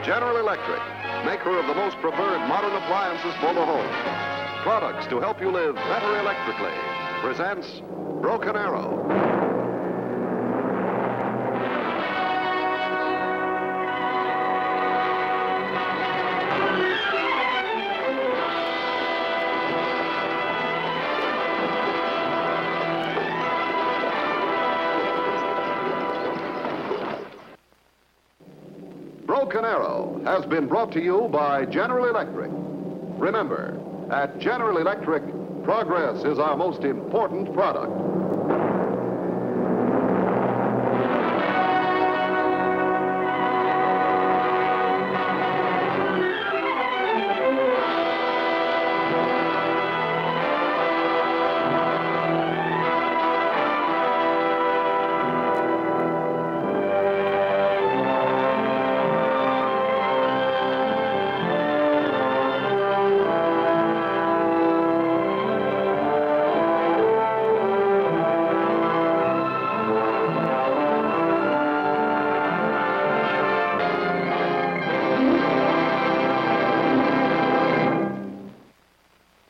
General Electric, maker of the most preferred modern appliances for the home. Products to help you live better electrically, presents Broken Arrow. Broken Arrow has been brought to you by General Electric. Remember, at General Electric, progress is our most important product.